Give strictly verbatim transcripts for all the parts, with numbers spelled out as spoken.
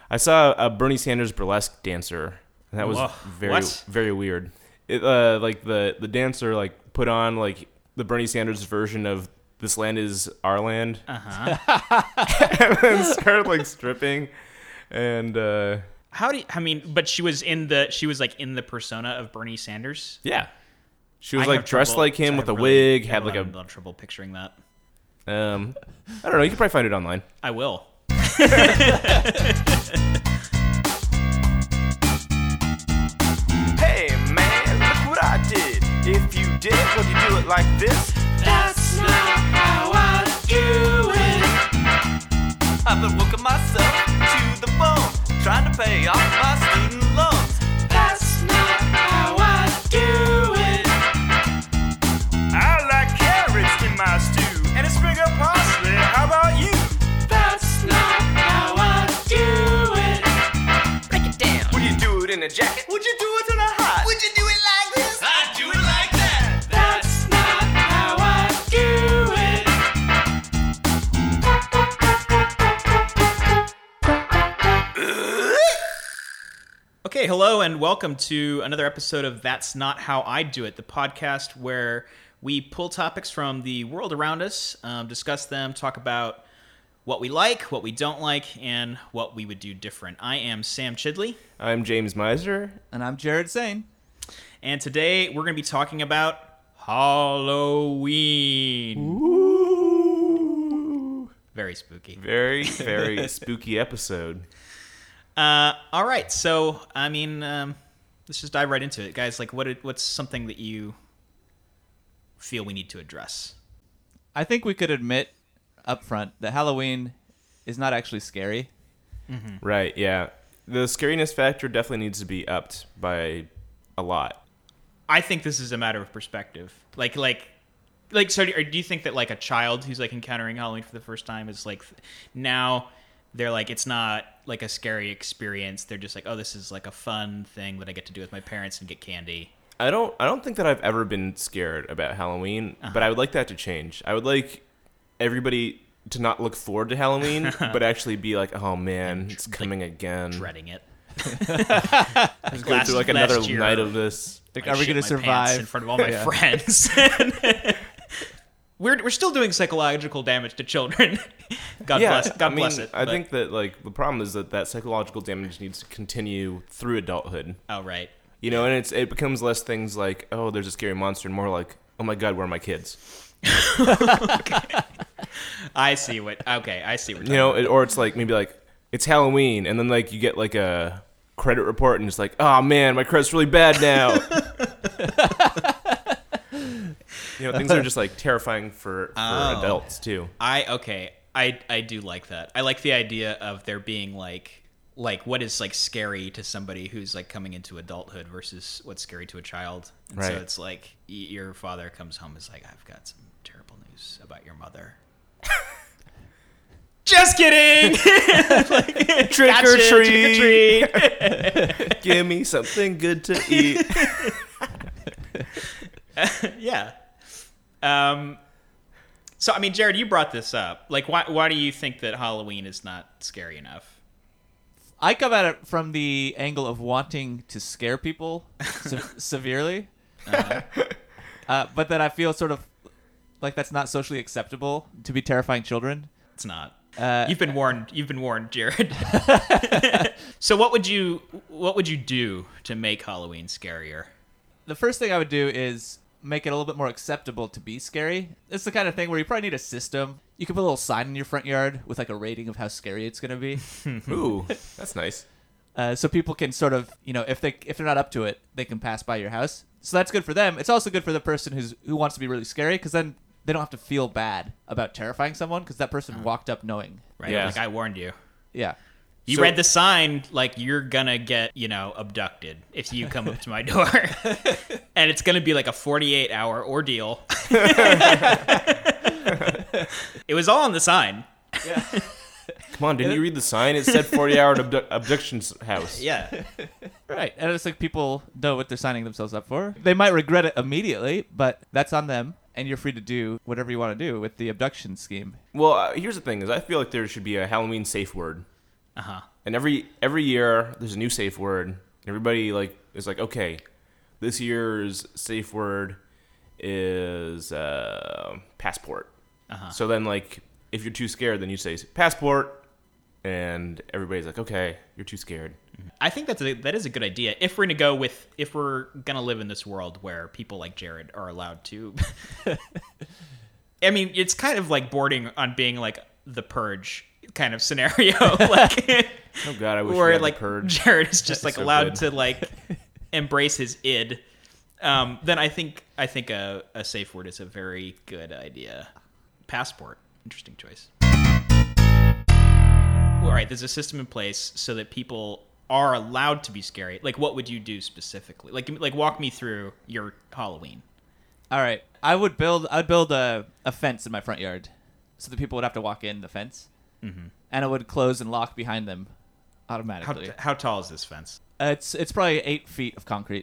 I saw a Bernie Sanders burlesque dancer, and that was Whoa. very What? very weird. It, uh, like the the dancer like put on like the Bernie Sanders version of "This Land Is Our Land," Uh-huh. and then started like stripping, and uh, How do you, I mean, but she was in the, she was like in the persona of Bernie Sanders. yeah, she was I like have dressed trouble- like him I with a have really- wig, I had have like a a lot of trouble picturing that. um, I don't know. You can probably find it online. I will. Hey man, look what I did. If you did, would you do it like this? That's not how I do it. I've been working myself to the bone, trying to pay off my student loans. That's not how I do it. I like carrots in my stew and a sprig of parsley. How about you? That's not how I do it. Break it down. Would you do it in a jacket? Would you do it in a hat? Would you do it like this? I'd do it like that. That's not how I do it. Okay, hello and welcome to another episode of That's Not How I Do It, the podcast where we pull topics from the world around us, um, discuss them, talk about what we like, what we don't like, and what we would do different. I am Sam Chidley, I'm James Miser. And I'm Jared Sane. and today we're going to be talking about Halloween. Ooh. Very spooky. Very very spooky episode. Uh, all right, so I mean, um, let's just dive right into it, guys. Like, what what's something that you feel we need to address? I think we could admit up front that Halloween is not actually scary. Right, yeah. The scariness factor definitely needs to be upped by a lot. I think this is a matter of perspective. Like, like, like. So, do or do you think that like a child who's like encountering Halloween for the first time is like now they're like it's not like a scary experience. They're just like, oh, this is like a fun thing that I get to do with my parents and get candy. I don't I don't think that I've ever been scared about Halloween, but I would like that to change. I would like everybody to not look forward to Halloween, but actually be like, oh man, it's coming again. Dreading it. Let's go through like another last year. night of this. Like, I are we shit going to my pants survive? in front of all my Yeah. friends? we're we're still doing psychological damage to children. God yeah, bless. God I mean, bless it. I but- think that like the problem is that that psychological damage needs to continue through adulthood. Oh right. You know, and it's it becomes less things like, oh, there's a scary monster, and more like, oh my god, where are my kids? I see what. Okay, I see what. You know, it, or it's like maybe like it's Halloween, and then like you get like a credit report, and it's like, oh man, my credit's really bad now. You know, things are just like terrifying for, for Oh. adults too. I okay. I I do like that. I like the idea of there being like like what is like scary to somebody who's like coming into adulthood versus what's scary to a child. And so Right. it's like y- your father comes home and is like, I've got some terrible news about your mother. Just kidding. Like, Trick gotcha, or trick treat. or treat. Give me something good to eat. Yeah. Um, so, I mean, Jared, you brought this up. Like, why why do you think that Halloween is not scary enough? I come at it from the angle of wanting to scare people se- severely. Uh, but then I feel sort of like that's not socially acceptable to be terrifying children. It's not. Uh, You've been warned. You've been warned, Jared. So, what would you what would you do to make Halloween scarier? The first thing I would do is make it a little bit more acceptable to be scary. It's the kind of thing where you probably need a system. You can put a little sign in your front yard with like a rating of how scary it's going to be. Ooh, that's nice. Uh, so people can sort of, you know, if they if they're not up to it, they can pass by your house. So that's good for them. It's also good for the person who's who wants to be really scary because then they don't have to feel bad about terrifying someone because that person walked up knowing. Right? Yeah. Like I warned you. Yeah. You So- read the sign like you're gonna get, you know, abducted if you come up to my door. And it's gonna be like a forty-eight hour ordeal. It was all on the sign. Come on, didn't you read the sign? It said forty-hour abdu- abduction house. Yeah. Right. And it's like people know what they're signing themselves up for. They might regret it immediately, but that's on them. And you're free to do whatever you want to do with the abduction scheme. Well, uh, here's the thing: is I feel like there should be a Halloween safe word. Uh-huh. and every every year there's a new safe word. Everybody like is like, okay, this year's safe word is uh, passport. Uh-huh. So then, like, if you're too scared, then you say passport, and everybody's like, okay, you're too scared. I think that's a, that is a good idea. If we're gonna go with, if we're gonna live in this world where people like Jared are allowed to, I mean, it's kind of like bordering on being like the Purge kind of scenario, like Oh God, I wish we where had like the purge. Jared is just like So allowed good. to like embrace his id. Um, then I think I think a, a safe word is a very good idea. Passport, interesting choice. All right, there's a system in place so that people are allowed to be scary. Like, what would you do specifically? Like, like walk me through your Halloween. All right, I would build. I'd build a, a fence in my front yard, so that people would have to walk in the fence, Mm-hmm. and it would close and lock behind them How, automatically. how tall is this fence? Uh, it's it's probably eight feet of concrete.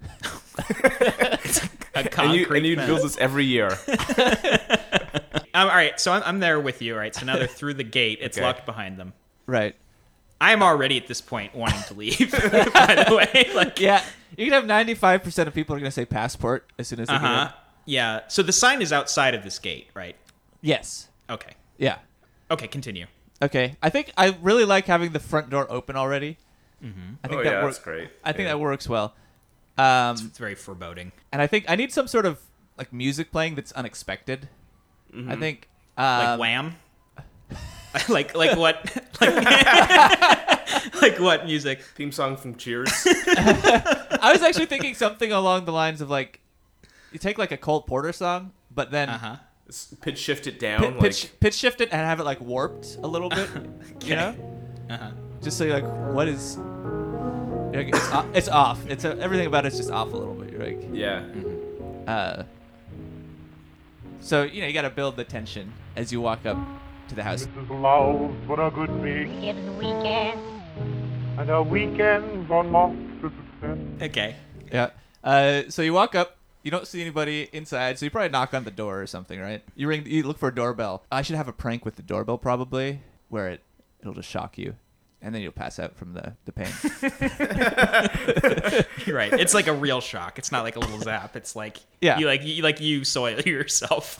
A concrete And you and you fence. build this every year. Um, all right, so I'm, I'm there with you. All right, so now they're through the gate. It's Okay. locked behind them. Right. I'm already at this point wanting to leave. By the way, like, Yeah, you can have ninety-five percent of people are gonna say passport as soon as they uh get in. huh, yeah. So the sign is outside of this gate, right? Yes. Okay, Yeah. okay, continue. Okay. I think I really like having the front door open already. Mm-hmm. I think Oh, that yeah, works. that's great. I think Yeah. that works well. Um, It's very foreboding. and I think I need some sort of like music playing that's unexpected. Mm-hmm. I think Like um, Wham. like like what? Like, like what music? Theme song from Cheers. I was actually thinking something along the lines of like you take like a Cole Porter song, but then Uh huh. S- pitch shift it down. pi- like, pitch pitch shift it and have it like warped a little bit. You know, Uh huh. just so you're like, what is? You're like, it's, off, it's off. It's a, everything about it's just off a little bit. You're like, yeah. uh. So you know you got to build the tension as you walk up to the house. This is loud but a good week, It's the weekend. and a weekend's on off to success. Okay. Yeah. Uh, so you walk up. You don't see anybody inside, so you probably knock on the door or something, right? You ring. You look for a doorbell. I should have a prank with the doorbell probably, where it it'll just shock you, and then you'll pass out from the the pain. You're right. It's like a real shock. It's not like a little zap. It's like Yeah. you like you like you soil yourself.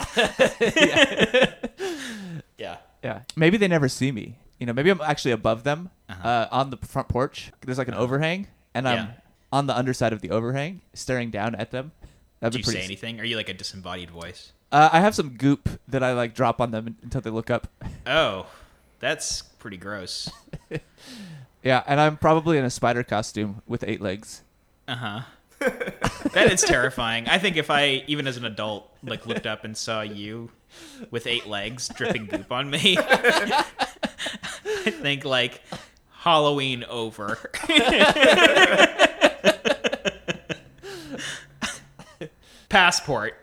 Yeah. Yeah. Maybe they never see me. You know, maybe I'm actually above them Uh-huh. uh, on the front porch. There's like an overhang, and I'm Yeah. on the underside of the overhang, staring down at them. That'd Do be you pretty. say anything? Are you like a disembodied voice? Uh, I have some goop that I like drop on them until they look up. Oh, that's pretty gross. Yeah, and I'm probably in a spider costume with eight legs. Uh huh. That is terrifying. I think if I, even as an adult, like looked up and saw you with eight legs dripping goop on me, I think like Halloween over. Passport.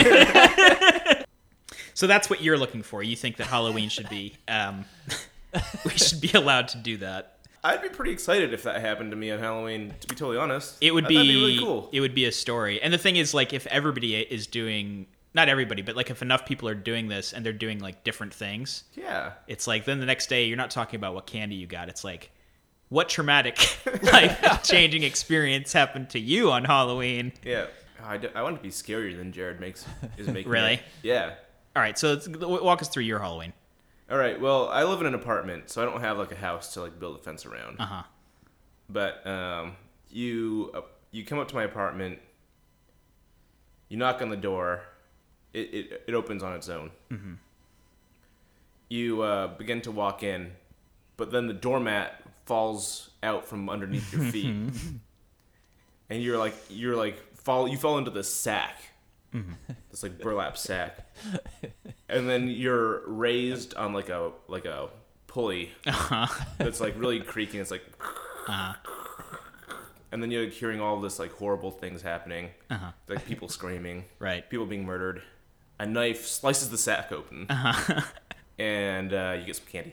So that's what you're looking for. You think that Halloween should be, um, we should be allowed to do that. I'd be pretty excited if that happened to me on Halloween. To be totally honest, It would I be, thought it'd be really cool. It would be a story. And the thing is, like, if everybody is doing, not everybody, but like if enough people are doing this and they're doing like different things, Yeah. it's like then the next day you're not talking about what candy you got. It's like, what traumatic life-changing experience happened to you on Halloween? Yeah. I, d- I want to be scarier than Jared makes is making. Really? it. Yeah. All right, so let's, walk us through your Halloween. All right. Well, I live in an apartment, so I don't have like a house to like build a fence around. Uh huh. But um, you uh, you come up to my apartment. You knock on the door. It it, it opens on its own. Mm-hmm. You uh, begin to walk in, but then the doormat falls out from underneath your feet, and you're like you're like fall you fall into this sack, mm-hmm. this like burlap sack, and then you're raised on like a like a pulley Uh-huh. that's like really creaking. It's like. Uh-huh. And then you're like, hearing all this like horrible things happening, Uh-huh. like people screaming, Right. people being murdered. A knife slices the sack open, Uh-huh. and uh, you get some candy.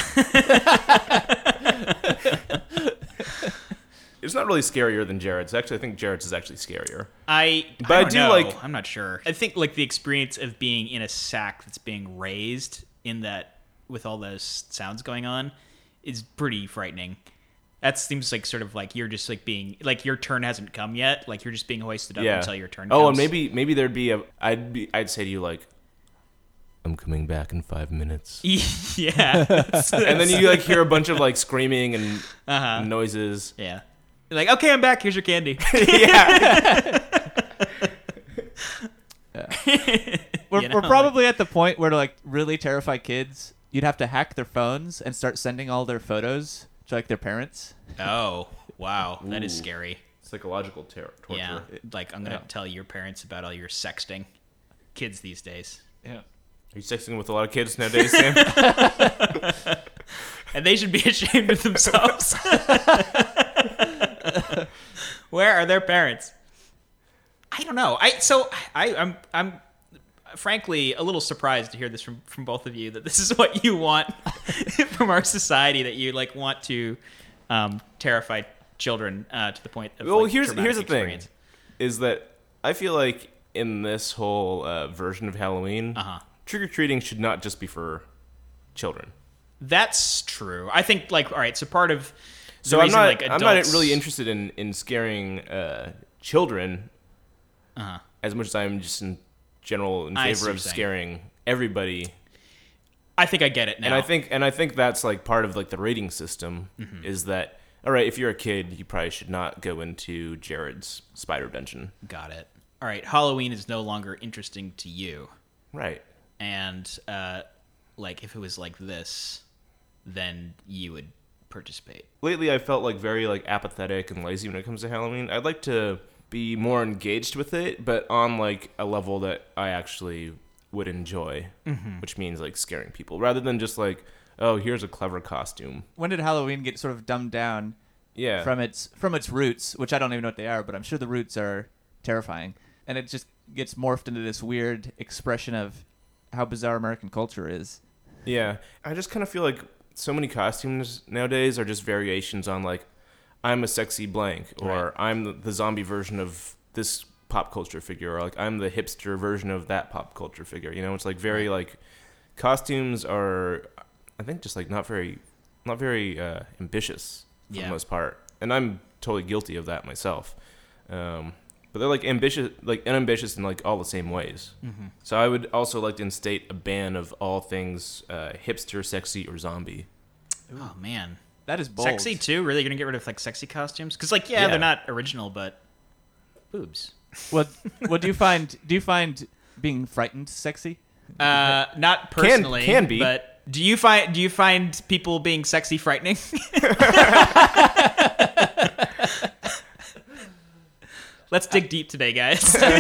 It's not really scarier than Jared's. Actually, I think Jared's is actually scarier. I, But I, I don't do know. like- I'm not sure. I think like the experience of being in a sack that's being raised in that with all those sounds going on is pretty frightening. That seems like sort of like you're just like being like your turn hasn't come yet. Like you're just being hoisted up Yeah. until your turn. Oh, comes. and maybe maybe there'd be a. I'd be. I'd say to you like, I'm coming back in five minutes. yeah. And then you like hear a bunch of like screaming and Uh-huh. noises. Yeah. You're like, okay, I'm back. Here's your candy. Yeah. We're, You know, we're probably at the point where to like really terrify kids, you'd have to hack their phones and start sending all their photos to like their parents. Oh, wow. That is Ooh. scary. Psychological ter- torture. Yeah. Like, I'm going to Yeah. tell your parents about all your sexting. Kids these days. Yeah. Are you sexting with a lot of kids nowadays, Sam? And they should be ashamed of themselves. Where are their parents? I don't know. I so I, I'm I'm frankly a little surprised to hear this from, from both of you that this is what you want from our society, that you like want to um, terrify children uh, to the point of Well, like, here's traumatic here's the experience. thing, is that I feel like in this whole uh, version of Halloween, Uh-huh. trick or treating should not just be for children. That's true. I think like all right. So part of the So I'm reason, not like, I'm not adults- really interested in in scaring uh, children Uh-huh. as much as I'm just in general in I see favor what of you're saying. scaring everybody. I think I get it now. And I think and I think that's like part of like the rating system Mm-hmm. is that all right, if you're a kid, you probably should not go into Jared's spider dungeon. got it. All right. Halloween is no longer interesting to you. Right. And uh, like if it was like this, then you would participate. Lately I felt like very like apathetic and lazy when it comes to Halloween. I'd like to be more engaged with it, but on like a level that I actually would enjoy, Mm-hmm. which means like scaring people rather than just like, oh, here's a clever costume. When did Halloween get sort of dumbed down Yeah. from its from its roots, which I don't even know what they are, but I'm sure the roots are terrifying, and it just gets morphed into this weird expression of how bizarre American culture is. Yeah. I just kind of feel like so many costumes nowadays are just variations on like, I'm a sexy blank, or Right. I'm the, the zombie version of this pop culture figure, or like I'm the hipster version of that pop culture figure. You know, it's like very like costumes are, I think, just like not very, not very uh, ambitious for Yeah. the most part, and I'm totally guilty of that myself. Um, but they're like ambitious, like unambitious in like all the same ways. Mm-hmm. So I would also like to instate a ban of all things uh, hipster, sexy, or zombie. Oh man, That is bold. sexy too. Really gonna get rid of like sexy costumes? Because like yeah, Yeah. they're not original, but boobs. What what do you find? Do you find being frightened sexy? Uh, not personally, can be. But do you find do you find people being sexy frightening? Let's dig deep today, guys. All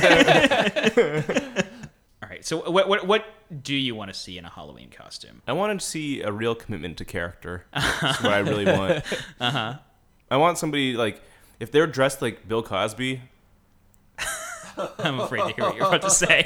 right. So what what what do you want to see in a Halloween costume? I want to see a real commitment to character. That's what I really want. Uh-huh. I want somebody like if they're dressed like Bill Cosby. I'm afraid to hear what you're about to say.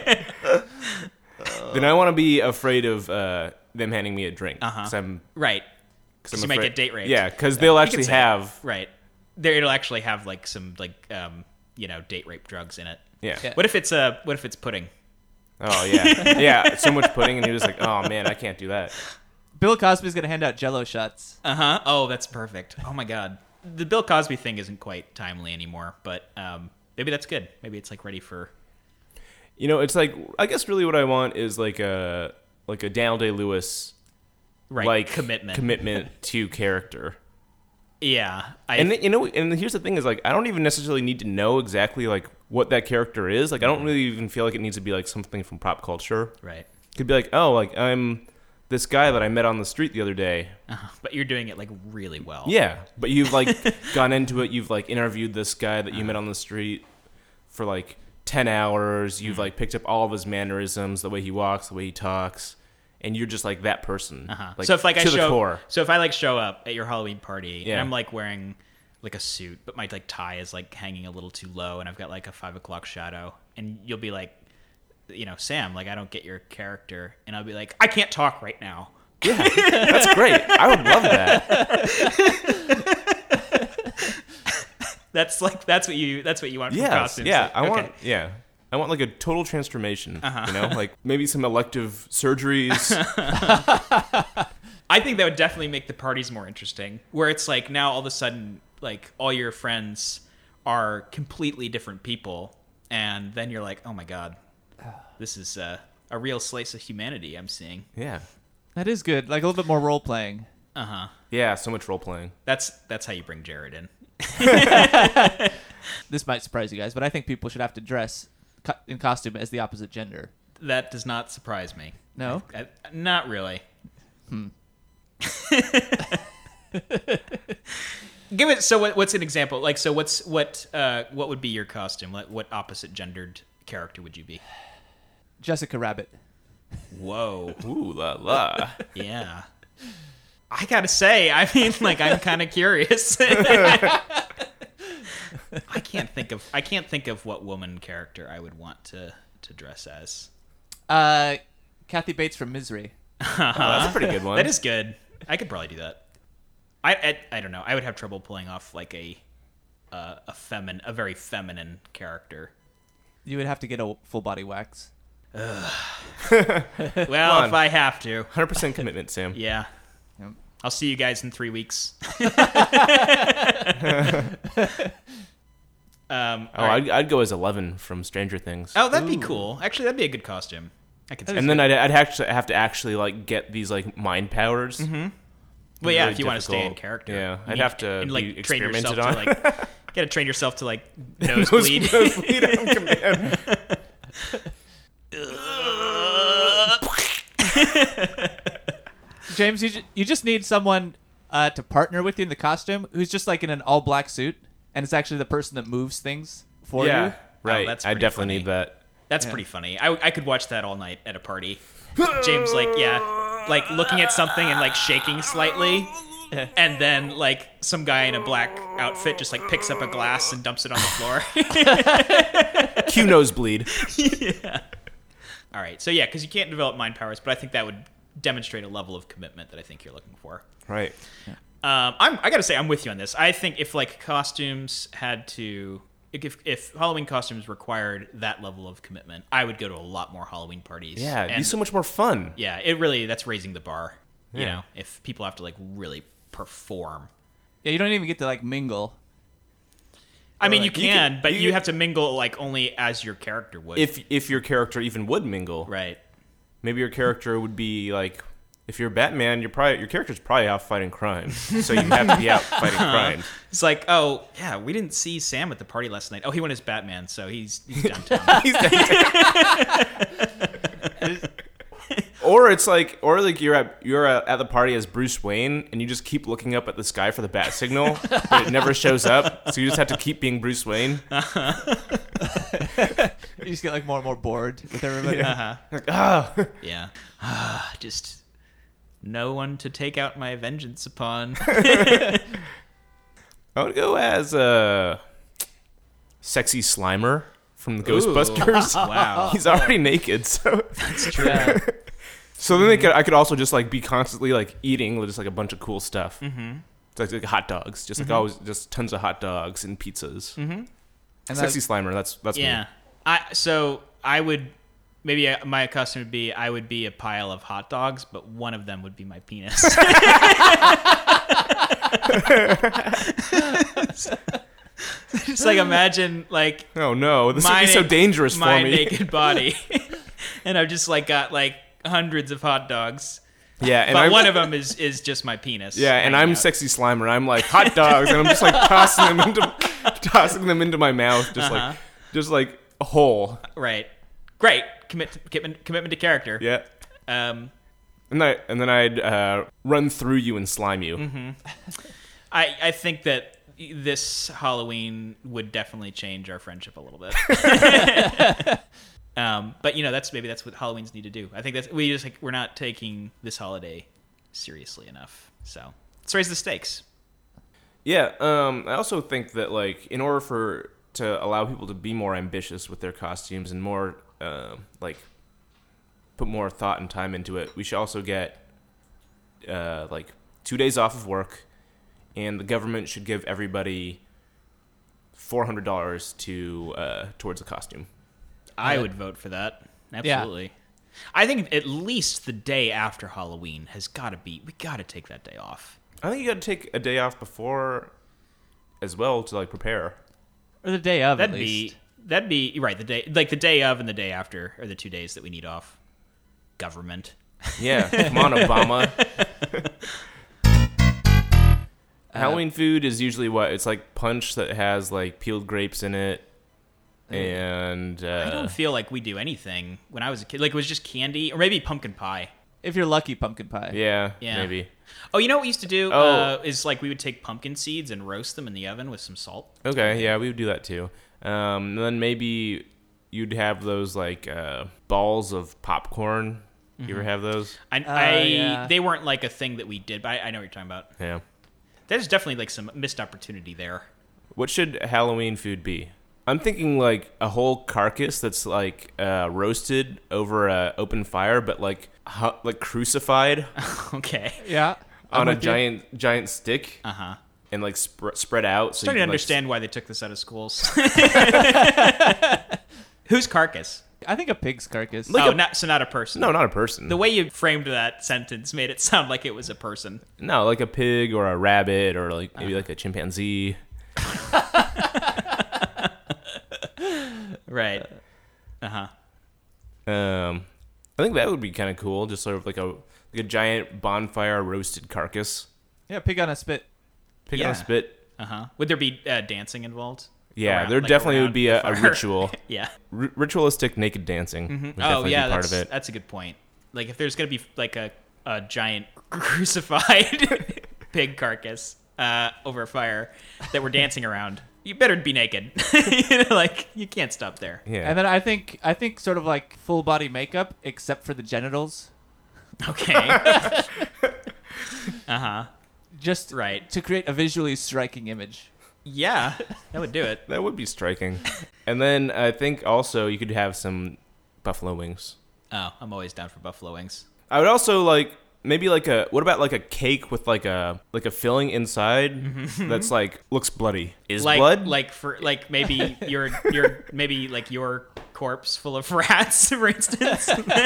Then I want to be afraid of uh, them handing me a drink. Uh-huh. Cause I'm, Right. cause Because I'm you might afraid- get date raped. Yeah, because they'll actually say have. Right. There, it'll actually have like some like um you know date rape drugs in it. Yeah. Yeah. What if it's uh what if it's pudding? Oh yeah. Yeah. So much pudding, and you're just like, oh man, I can't do that. Bill Cosby's gonna hand out Jello shots. Uh huh. Oh, that's perfect. Oh my god, the Bill Cosby thing isn't quite timely anymore, but um maybe that's good. Maybe it's like ready for. You know, it's like I guess really what I want is like a like a Daniel Day-Lewis Right. like commitment. commitment to character. Yeah. I, And then, you know, and here's the thing: is like I don't even necessarily need to know exactly like what that character is. Like I don't really even feel like it needs to be like something from pop culture. right. It could be like, oh, like I'm this guy that I met on the street the other day. Uh-huh. But you're doing it like really well. Yeah, but you've like gone into it. You've like interviewed this guy that you met on the street for like ten hours. You've like picked up all of his mannerisms, the way he walks, the way he talks, and you're just like that person. Uh-huh. Like, so if like to I the show, core. so if I like show up at your Halloween party Yeah. and I'm like wearing like a suit, but my like tie is like hanging a little too low, and I've got like a five o'clock shadow, and you'll be like, you know, Sam, like I don't get your character, and I'll be like, I can't talk right now. Yeah, that's great. I would love that. That's like that's what you that's what you want from Yes, costumes. yeah. Like, I okay. want, yeah. I want like a total transformation. Uh-huh. You know, like maybe some elective surgeries. I think that would definitely make the parties more interesting. Where it's like now all of a sudden, like all your friends are completely different people, and then you're like, oh my god, this is uh, a real slice of humanity I'm seeing. Yeah. That is good. Like a little bit more role playing. Uh huh. Yeah, so much role playing. That's that's how you bring Jared in. This might surprise you guys, but I think people should have to dress co- in costume as the opposite gender. That does not surprise me. No? I, not really. Hmm. Give it. So, what, what's an example? Like, so what's what? Uh, what would be your costume? Like, what opposite gendered character would you be? Jessica Rabbit. Whoa. Ooh la la. Yeah. I gotta say, I mean, like, I'm kind of curious. I can't think of. I can't think of what woman character I would want to to dress as. Uh, Kathy Bates from Misery. Oh, that's a pretty good one. That is good. I could probably do that. I, I I don't know. I would have trouble pulling off like a uh, a femin a very feminine character. You would have to get a full body wax. Well, on. if I have to, one hundred percent commitment, Sam. yeah. Yep. I'll see you guys in three weeks. um, Oh, all right. I'd, I'd go as Eleven from Stranger Things. oh, that'd be cool. Actually, that'd be a good costume. I could. And then I'd, I'd actually have to actually like get these like mind powers. Mm-hmm. well, yeah, really if you want to stay in difficult. character, Yeah, You I'd need- have to and, like be train yourself experimented to on. like. Gotta train yourself to like nosebleed. Nosebleed on command. James, you, ju- you just need someone uh, to partner with you in the costume who's just like in an all black suit, and it's actually the person that moves things for Yeah, you. right. Oh, that's I pretty definitely funny. need that. That's Yeah. pretty funny. I, I could watch that all night at a party. James, like, yeah, like looking at something and like shaking slightly, and then like some guy in a black outfit just like picks up a glass and dumps it on the floor. Cue nosebleed. Yeah. All right. So yeah, because you can't develop mind powers, but I think that would demonstrate a level of commitment that I think you're looking for. Right. Um, I'm, I gotta say, I'm with you on this. I think if like costumes had to, if if Halloween costumes required that level of commitment, I would go to a lot more Halloween parties. Yeah, it'd be And- so much more fun. Yeah, it really that's raising the bar. You Yeah. know, if people have to like really perform. Yeah, you don't even get to like mingle. I mean, you like, you can, can- but you you can- have to mingle like only as your character would. If if your character even would mingle, right. maybe your character would be like, if you're Batman, you're probably your character's probably out fighting crime, so you have to be out fighting crime. It's like, oh yeah, we didn't see Sam at the party last night. Oh, he went as Batman, so he's he's downtown. Or it's like, or like you're at you're at at the party as Bruce Wayne, and you just keep looking up at the sky for the bat signal, but it never shows up. So you just have to keep being Bruce Wayne. You just get like more and more bored with everybody. uh-huh. Like, ah, Yeah. Ah, just no one to take out my vengeance upon. I would go as uh, sexy Slimer from the Ghostbusters. Wow. He's already naked, so That's true. Yeah. so then they could I could also just like be constantly like eating just like a bunch of cool stuff. Mm-hmm. It's like, like hot dogs, just like always, just tons of hot dogs and pizzas. Mm-hmm. And Sexy that, Slimer, that's that's Yeah. me. I so I would maybe uh, my costume would be I would be a pile of hot dogs, but one of them would be my penis. Just like imagine like Oh no, this would my be so na- dangerous my for me. naked body, and I've just like got like hundreds of hot dogs. Yeah, and But I'm one of them is is just my penis. yeah, and hanging I'm out. sexy Slimer. I'm like hot dogs, and I'm just like tossing them into tossing them into my mouth, just Uh-huh. like just like a hole. Right. Great. Commit commitment commitment to character. Yeah, Um. and I and then I'd uh, run through you and slime you. Mm-hmm. I I think that this Halloween would definitely change our friendship a little bit. um, but you know, that's maybe that's what Halloweens need to do. I think that's we just like we're not taking this holiday seriously enough. So let's raise the stakes. Yeah, um, I also think that like in order for to allow people to be more ambitious with their costumes and more uh, like put more thought and time into it, we should also get uh, like two days off of work, and the government should give everybody four hundred dollars to uh, towards a costume. I Yeah. would vote for that. Absolutely. I think at least the day after Halloween has got to be. We got to take that day off. I think you got to take a day off before, as well, to like prepare. Or the day of, That'd at be least. that'd be right. The day like the day of and the day after are the two days that we need off. Government. Yeah, come on, Obama. Halloween food is usually what? It's like punch that has like peeled grapes in it, and uh, I don't feel like we do anything when I was a kid. Like it was just candy or maybe pumpkin pie. If you're lucky, pumpkin pie. yeah, Yeah. maybe. Oh, you know what we used to do? Oh. Uh, is like we would take pumpkin seeds and roast them in the oven with some salt. Okay, yeah, we would do that too. Um, and then maybe you'd have those like uh, balls of popcorn. You ever have those? I, I yeah. they weren't like a thing that we did, but I, I know what you're talking about. Yeah. There's definitely like some missed opportunity there. What should Halloween food be? I'm thinking like a whole carcass that's like uh, roasted over a open fire, but like hu- like crucified Okay. Yeah. I'm on a with you. giant giant stick Uh huh. and like sp- spread out. So Starting to you can, like, understand why they took this out of schools. Whose carcass? I think a pig's carcass. Like oh, a- not so not a person. No, not a person. The way you framed that sentence made it sound like it was a person. No, like a pig or a rabbit or like maybe like a chimpanzee. Right. Uh huh. Um, I think that would be kind of cool. Just sort of like a like a giant bonfire roasted carcass, Yeah, pig on a spit. pig on Yeah. a spit. Uh huh. Would there be uh, dancing involved? Yeah, Around- there like definitely around would be the a, a fire? ritual, Yeah. R- ritualistic naked dancing. Would Oh definitely yeah, be part that's of it. that's a good point. Like if there's gonna be like a, a giant crucified pig carcass uh, over a fire that we're dancing around, you better be naked. You know, like you can't stop there. Yeah, And then I think I think sort of like full body makeup except for the genitals, Okay. uh huh. just Right. to create a visually striking image. Yeah, that would do it. that would be striking. And then I think also you could have some buffalo wings. Oh, I'm always down for buffalo wings. I would also like maybe like a what about like a cake with like a like a filling inside that's like looks bloody. Is Like blood? like for like maybe your your maybe like your corpse full of rats, for instance.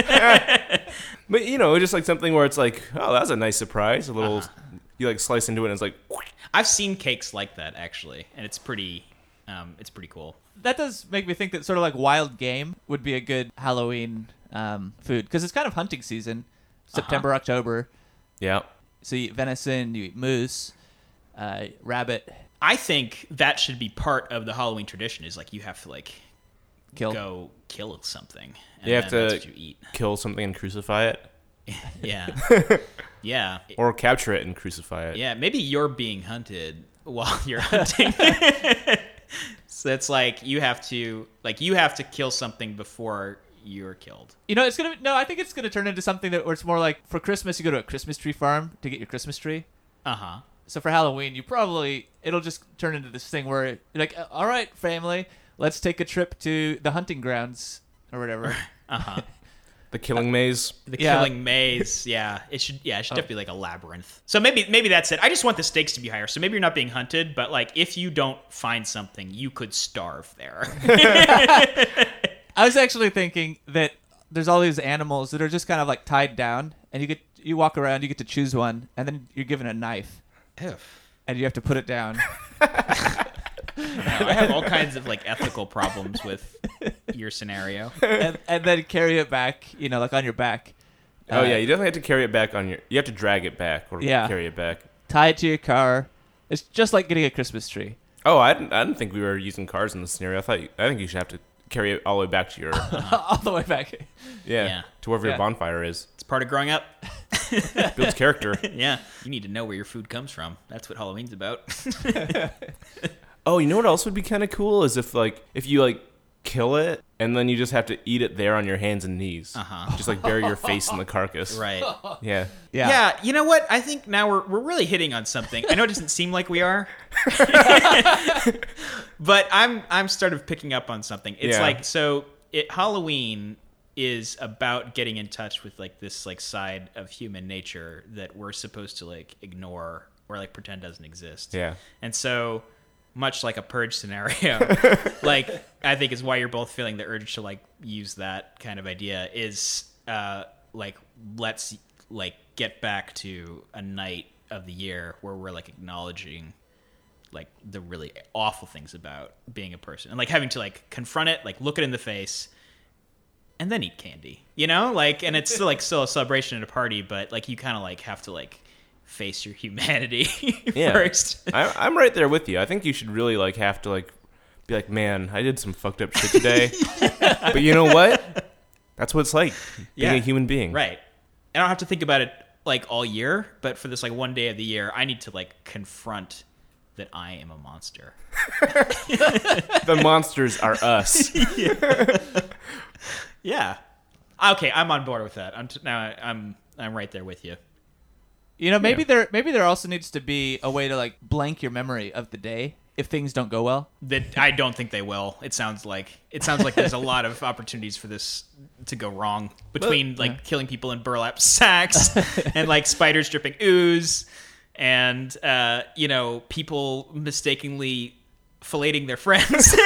But you know, just like something where it's like, oh, that's a nice surprise. A little, you like slice into it and it's like, I've seen cakes like that actually, and it's pretty, um, it's pretty cool. That does make me think that sort of like wild game would be a good Halloween um, food because it's kind of hunting season, September, October. yeah. So you eat venison, you eat moose, uh, rabbit, I think that should be part of the Halloween tradition. Is like you have to like kill. go kill something. And You have then to that's what you eat. kill something and crucify it, Yeah, yeah, or capture it and crucify it. yeah. Maybe you're being hunted while you're hunting. So it's like you have to like you have to kill something before you're killed. You know, it's gonna no. I think it's gonna turn into something that where it's more like for Christmas you go to a Christmas tree farm to get your Christmas tree. Uh huh. So for Halloween you probably it'll just turn into this thing where you're like, all right, family, let's take a trip to the hunting grounds or whatever. Uh huh. The killing maze. The Yeah. killing maze, yeah. It should, yeah, it should definitely be like a labyrinth. So maybe, maybe that's it. I just want the stakes to be higher. So maybe you're not being hunted, but like if you don't find something, you could starve there. I was actually thinking that there's all these animals that are just kind of like tied down, and you get you walk around, you get to choose one, and then you're given a knife, and you have to put it down. I have all kinds of like ethical problems with your scenario. and, and then carry it back, you know, like on your back. Oh Uh, yeah, you definitely have to carry it back on your. You have to drag it back or Yeah. carry it back. tie it to your car. It's just like getting a Christmas tree. Oh, I didn't. I didn't think we were using cars in this scenario. I thought. I think you should have to carry it all the way back to your. all the way back. Yeah, Yeah. to wherever Yeah. your bonfire is. It's part of growing up. Builds character. Yeah. You need to know where your food comes from. That's what Halloween's about. Oh, you know what else would be kind of cool is if like if you like kill it and then you just have to eat it there on your hands and knees. Uh-huh. Just like bury your face in the carcass. Right. Yeah. Yeah. Yeah, you know what? I think now we're we're really hitting on something. I know it doesn't seem like we are, but I'm I'm sort of picking up on something. It's Yeah. like so it Halloween is about getting in touch with like this like side of human nature that we're supposed to like ignore or like pretend doesn't exist. Yeah. And so much like a purge scenario, like I think is why you're both feeling the urge to like use that kind of idea is uh, like let's like get back to a night of the year where we're like acknowledging like the really awful things about being a person and like having to like confront it, like look it in the face, and then eat candy, you know, like, and it's still like still a celebration at a party, but like you kind of like have to like face your humanity Yeah. first. I, I'm right there with you. I think you should really like have to like be like, man, I did some fucked up shit today, but you know what? That's what it's like being Yeah. a human being. Right. I don't have to think about it like all year, but for this like one day of the year, I need to like confront that I am a monster. The monsters are us. Yeah. Okay, I'm on board with that. I'm t- now I- I'm I'm right there with you. You know, maybe Yeah. there maybe there also needs to be a way to like blank your memory of the day if things don't go well. That I don't think they will. It sounds like it sounds like there's a lot of opportunities for this to go wrong between like killing people in burlap sacks and like spiders dripping ooze and uh, you know, people mistakenly filleting their friends.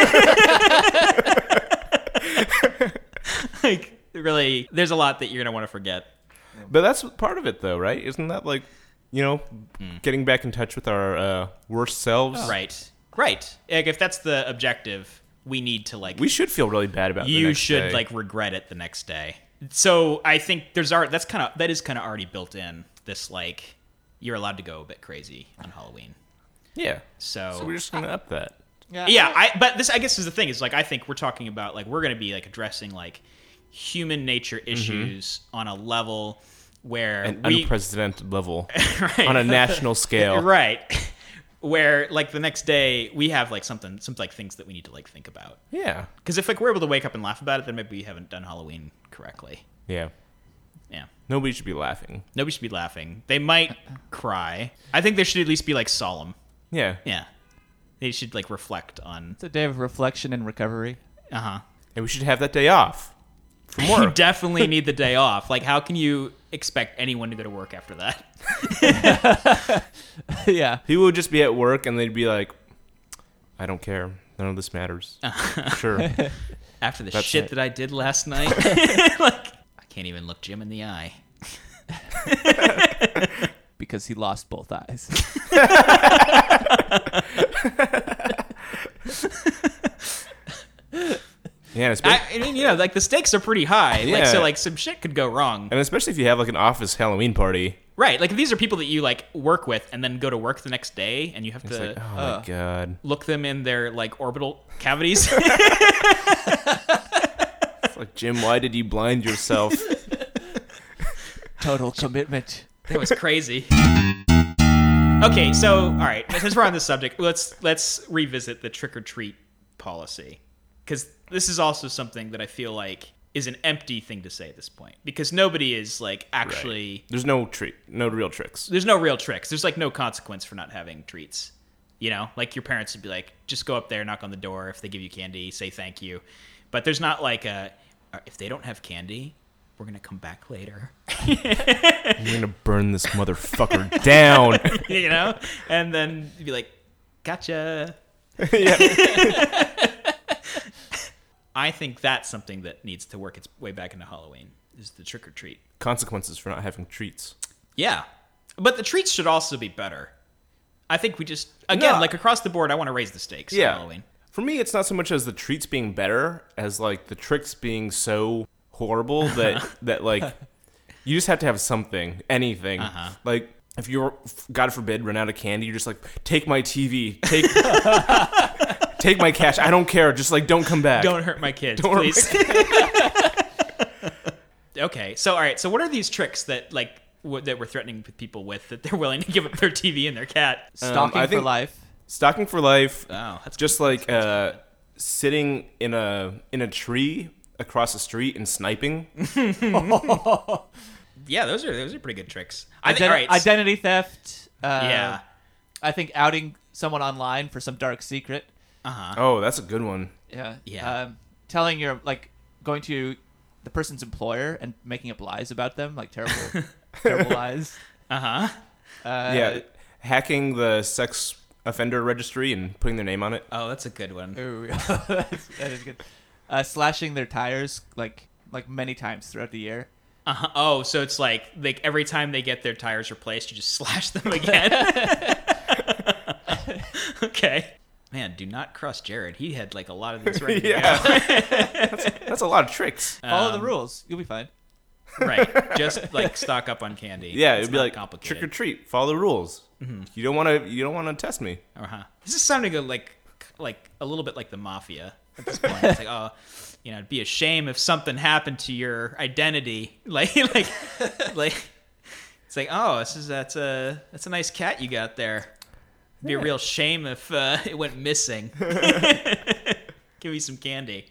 Like really, there's a lot that you're gonna want to forget. But that's part of it, though, right? Isn't that like, you know, getting back in touch with our uh, worst selves? Right, right. Like if that's the objective, we need to like. We should feel really bad about. the you next should day. like regret it the next day. So I think there's art that's kind of that is kind of already built in. This like you're allowed to go a bit crazy on Halloween. Yeah. So, So we're just gonna up that. yeah, I but this I guess is the thing is like I think we're talking about like we're gonna be like addressing like human nature issues on a level where An we unprecedented level right. on a national scale. right. Where like the next day we have like something some like things that we need to like think about. Yeah. Because if like we're able to wake up and laugh about it, then maybe we haven't done Halloween correctly. Yeah. Yeah. Nobody should be laughing. Nobody should be laughing. They might cry. I think they should at least be like solemn. Yeah. Yeah. They should like reflect on. It's a day of reflection and recovery. Uh huh. And we should have that day off from You work. definitely need the day off. Like, how can you expect anyone to go to work after that? Yeah. People would just be at work and they'd be like, I don't care. None of this matters. Sure. After the That's shit it. that I did last night, like I can't even look Jim in the eye. Because he lost both eyes. Yeah, it's I, I mean, you know, like the stakes are pretty high. Like, Yeah. so like some shit could go wrong. and especially if you have like an office Halloween party. Right. Like if these are people that you like work with and then go to work the next day and you have It's to like, oh Uh. my god. look them in their like orbital cavities. It's like, Jim, why did you blind yourself? Total commitment. That was crazy. Okay, so all right, since we're on this subject, let's let's revisit the trick or treat policy, because this is also something that I feel like is an empty thing to say at this point, because nobody is like actually. There's no treat, no real tricks. There's no real tricks. There's like no consequence for not having treats. You know, like your parents would be like, just go up there, knock on the door. If they give you candy, say thank you. But there's not like a, if they don't have candy, we're gonna come back later. I'm gonna burn this motherfucker down. You know, and then you'd be like, gotcha. I think that's something that needs to work its way back into Halloween is the trick or treat. Consequences for not having treats. Yeah, but the treats should also be better. I think we just again No. like across the board. I want to raise the stakes Yeah. on Halloween. For me, it's not so much as the treats being better as like the tricks being so horrible that that like you just have to have something, anything. Uh-huh. Like if you're, God forbid, run out of candy, you're just like, take my T V, take take my cash. I don't care. Just like don't come back. Don't hurt my kids, Don't hurt please. Okay, so all right, so what are these tricks that like w- that we're threatening people with that they're willing to give up their T V and their cat? Stalking I for think- life. Stocking for life. Oh, that's Just like uh, sitting in a in a tree across the street and sniping. yeah, those are those are pretty good tricks. I think Ident- all right, Identity theft. Uh, yeah, I think outing someone online for some dark secret. uh huh. Oh, that's a good one. Yeah. Yeah. Um, telling your like going to the person's employer and making up lies about them, like terrible, terrible lies. Uh huh. Uh, Yeah, hacking the sex offender registry and putting their name on it. Oh, that's a good one. Ooh, that's, that is good. Uh, slashing their tires like like many times throughout the year. Uh-huh. Oh, so it's like like every time they get their tires replaced, you just slash them again. Okay. Man, do not cross Jared. He had like a lot of these ready to Yeah. go. That's a lot of tricks. Follow Um, the rules. You'll be fine. Right. Just like stock up on candy. Yeah, It's it'd be not like complicated. trick or treat. Follow the rules. You don't want to. You don't want to test me. Uh-huh. This is sounding like like a little bit like the mafia at this point. It's like, oh, you know, it'd be a shame if something happened to your identity. Like like like it's like, oh, this is that's a that's a nice cat you got there. It'd be a real shame if uh, it went missing. Give me some candy.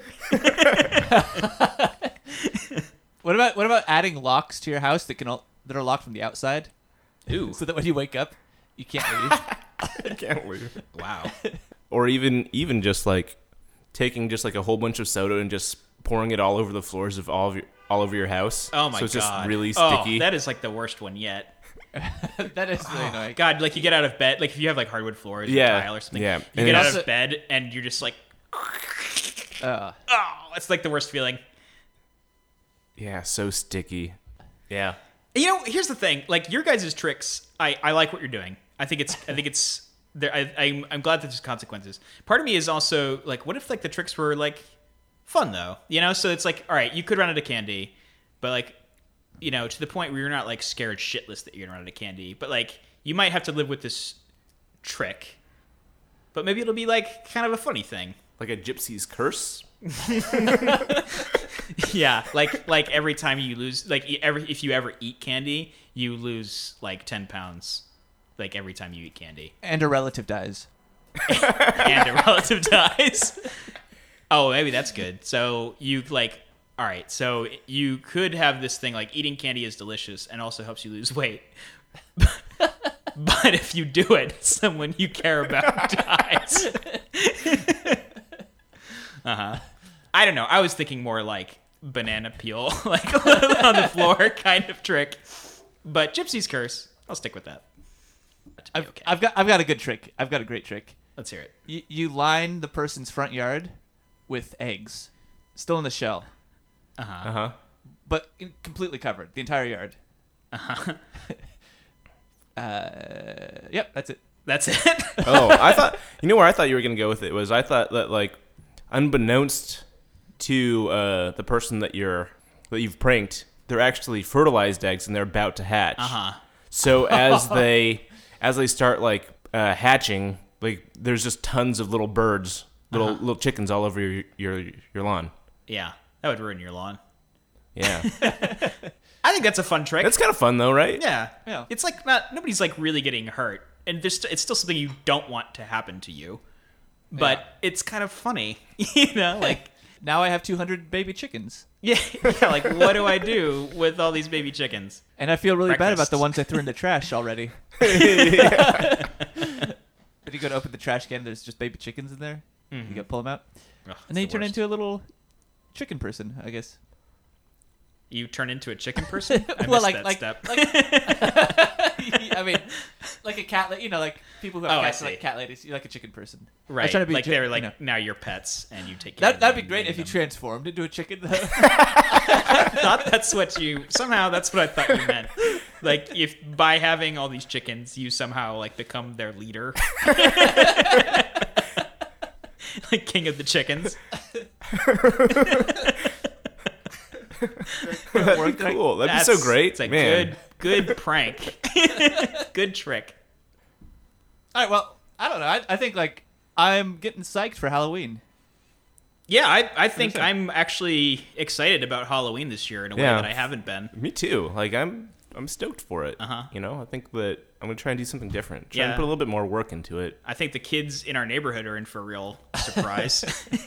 What about what about adding locks to your house that can al- that are locked from the outside, Ooh. so that when you wake up, you can't leave? I can't believe. Wow. Or even even just like taking just like a whole bunch of soda and just pouring it all over the floors of all of your all over your house. Oh my so it's god. just really Oh, sticky. that is like the worst one yet. That is really annoying. God, like you get out of bed, like if you have like hardwood floors Yeah, or tile or something, yeah. you And get out it's- of bed and you're just like, Uh, oh, it's like the worst feeling. Yeah, so sticky. Yeah. You know, here's the thing. Like your guys' tricks, I, I like what you're doing. I think it's I think it's there. I, I'm I'm glad that there's consequences. Part of me is also like, what if like the tricks were like fun though? You know, so it's like, all right, you could run out of candy, but like, you know, to the point where you're not like scared shitless that you're gonna run out of candy, but like you might have to live with this trick, but maybe it'll be like kind of a funny thing. Like a gypsy's curse. Yeah, like like every time you lose, like e- every if you ever eat candy, you lose like ten pounds. Like every time you eat candy, and a relative dies. and a relative dies. Oh, maybe that's good. So you like, all right. So you could have this thing like eating candy is delicious and also helps you lose weight. But if you do it, someone you care about dies. Uh huh. I don't know. I was thinking more like banana peel, like on the floor kind of trick. But Gypsy's Curse, I'll stick with that. That should be I've, okay. I've got I've got a good trick. I've got a great trick. Let's hear it. You, you line the person's front yard with eggs, still in the shell, Uh Uh huh. huh. but in- completely covered, the entire yard. Uh huh. Uh, yep, that's it. That's it. Oh, I thought. You know where I thought you were gonna go with it was I thought that like, unbeknownst to uh, the person that you're that you've pranked, they're actually fertilized eggs and they're about to hatch. Uh huh. So as they as they start like uh, hatching, like there's just tons of little birds, little Uh-huh. little chickens all over your your your lawn. Yeah, that would ruin your lawn. Yeah, I think that's a fun trick. that's kind of fun though, right? yeah. Yeah. It's like not nobody's like really getting hurt, and there's it's still something you don't want to happen to you, but Yeah. it's kind of funny, you know, like. Now I have two hundred baby chickens, Yeah, yeah, like what do I do with all these baby chickens? and I feel really bad about Breakfast. the ones I threw in the trash already. But you go to open the trash can, there's just baby chickens in there. You gotta pull them out, Ugh, and then you it's turn the worst. into a little chicken person, I guess. You turn into a chicken person? I Well, missed like- that like- step. I mean, like a cat, la- you know, like people who have Oh, I cats are see. like cat ladies. You're like a chicken person. I was Right. trying to be like ge- they're you like know. now you're pets and you take care That of that'd them be great and if you them. transformed into a chicken. Though. I thought that's what you somehow that's what I thought you meant. Like if by having all these chickens you somehow like become their leader. Like king of the chickens. That'd be cool. That'd be so That's- great, It's a man. good good prank. Good trick. All right, well, I don't know. I, I think like I'm getting psyched for Halloween. Yeah, I, I think I'm actually excited about Halloween this year in a way Yeah. that I haven't been. Me too. Like I'm I'm stoked for it. Uh-huh. You know, I think that I'm gonna try and do something different. Try Yeah. and put a little bit more work into it. I think the kids in our neighborhood are in for a real surprise.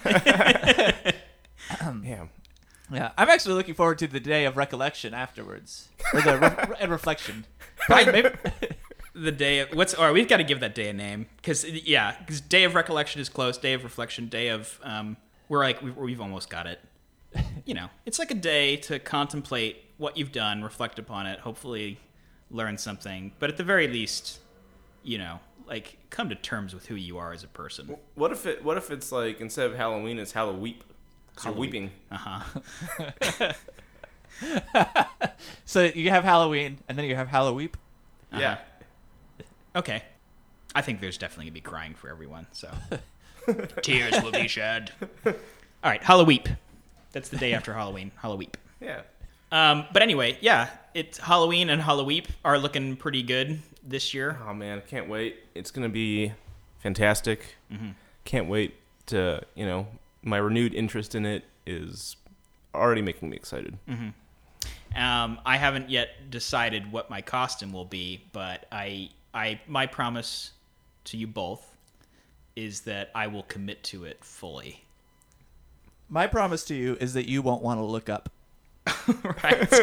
Yeah. Yeah, I'm actually looking forward to the day of recollection afterwards, or the re- and reflection. I, maybe, the day of, what's all right, we've got to give that day a name because yeah, because day of recollection is close. Day of reflection, day of um, we're like we've, we've almost got it. You know, it's like a day to contemplate what you've done, reflect upon it, hopefully learn something, but at the very least, you know, like come to terms with who you are as a person. What if it? What if it's like instead of Halloween, it's Halloween? You're Halloween. weeping. Uh huh. So you have Halloween, and then you have Halloween. Yeah. Okay. I think there's definitely going to be crying for everyone, so. Tears will be shed. All right, Halloween. That's the day after Halloween. Halloween. Yeah. Um, but anyway, yeah, it's Halloween and Halloween are looking pretty good this year. Oh man, I can't wait. It's gonna be fantastic. Mm-hmm. Can't wait to, you know, my renewed interest in it is already making me excited. Mm-hmm. Um, I haven't yet decided what my costume will be, but I, I, my promise to you both is that I will commit to it fully. My promise to you is that you won't want to look up. Right.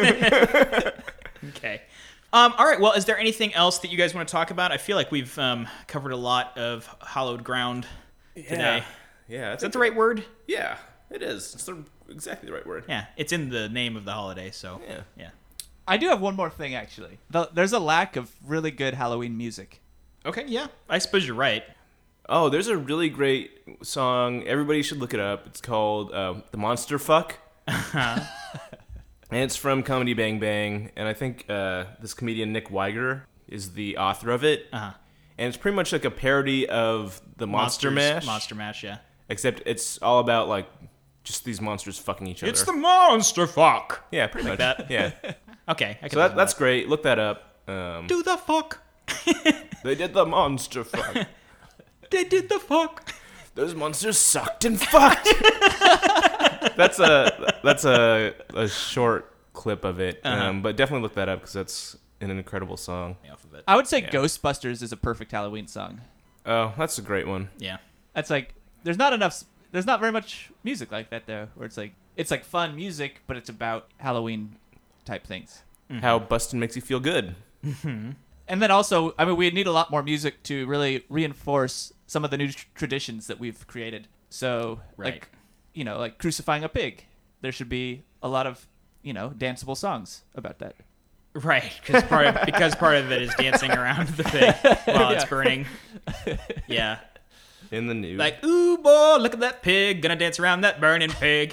Okay. Um, all right. Well, is there anything else that you guys want to talk about? I feel like we've um, covered a lot of hallowed ground today. Yeah. Is that the right word? Yeah, it is. It's the, exactly the right word. Yeah. It's in the name of the holiday, so Yeah. yeah. I do have one more thing, actually. The, there's a lack of really good Halloween music. Okay. Yeah. I suppose you're right. Oh, there's a really great song. Everybody should look it up. It's called uh, "The Monster Fuck," and it's from Comedy Bang Bang. And I think uh, this comedian Nick Weiger is the author of it. Uh-huh. And it's pretty much like a parody of the Monster Monsters- Mash, Monster Mash, yeah. except it's all about like just these monsters fucking each other. It's the monster fuck. yeah, pretty much that. Yeah. Okay. I can So live that, with that's great. Look that up. Um, Do the fuck. they did the monster fuck. They did the fuck. Those monsters sucked and fucked. that's a that's a a short clip of it, Uh-huh. um, but definitely look that up because that's an incredible song. Off of it. I would say Ghostbusters is a perfect Halloween song. Oh, that's a great one. Yeah. That's like, there's not enough, there's not very much music like that, though, where it's like, it's like fun music, but it's about Halloween type things. How Bustin' makes you feel good. And then also, I mean, we need a lot more music to really reinforce some of the new tr- traditions that we've created. So, Right. like, you know, like crucifying a pig. There should be a lot of, you know, danceable songs about that. Right, because part of, because part of it is dancing around the pig while it's Yeah. burning. Yeah, In the nude. like ooh boy, look at that pig, gonna dance around that burning pig.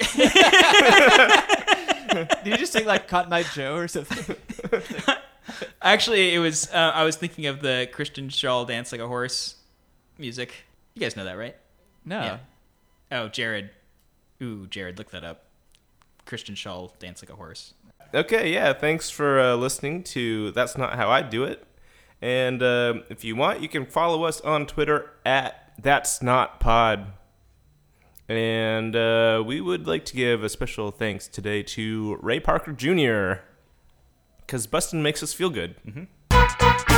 Did you just sing like Cotton Eye Joe or something? Actually, it was uh, I was thinking of the Christian Shaw "Dance Like a Horse" music. You guys know that, right? No. Yeah. Oh, Jared. Ooh, Jared, look that up. Christian Shaw "Dance Like a Horse." Okay, yeah, thanks for uh, listening to That's Not How I Do It. And uh, if you want, you can follow us on Twitter at That's Not Pod. And uh, we would like to give a special thanks today to Ray Parker Junior because Bustin' makes us feel good. Mm-hmm.